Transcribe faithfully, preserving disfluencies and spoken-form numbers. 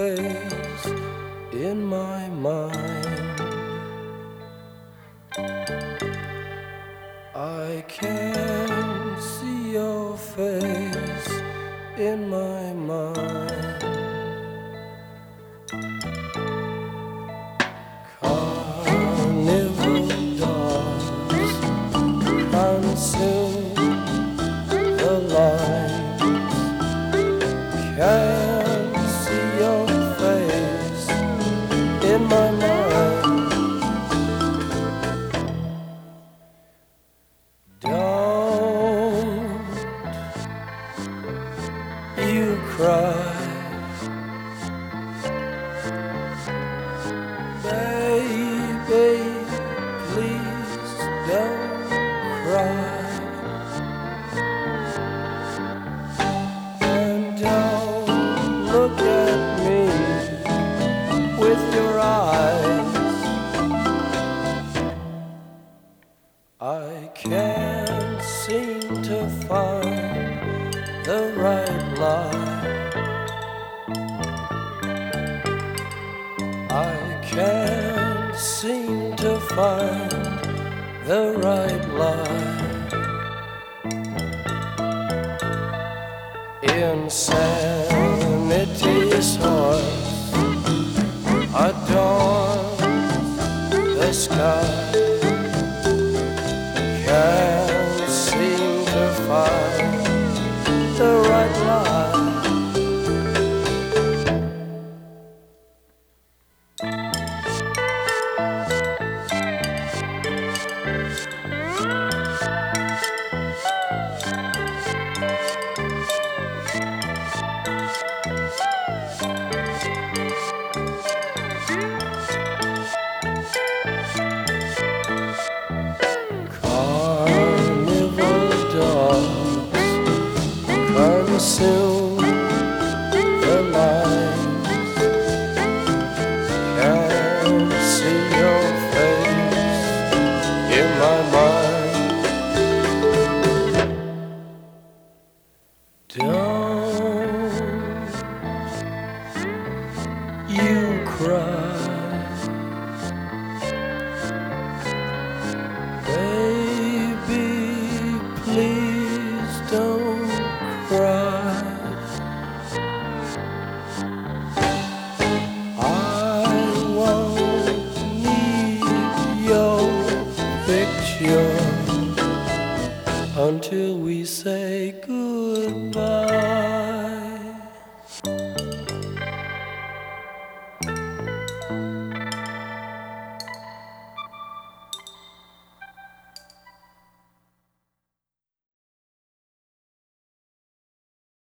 face in my mind. I can see your face in my mind. Carnival dogs consume the light. Can see your face in my mind. Don't you cry, baby, please don't cry. And don't look at me with your eyes. I can't seem to find the right line. I can't seem to find the right line. Insanity's horse adorns the sky. Can't seem to find the right line. Carnival dogs consume the light. Can't see your face in my mind. Don't you cry, baby, please don't cry. I won't need your picture until we say goodbye.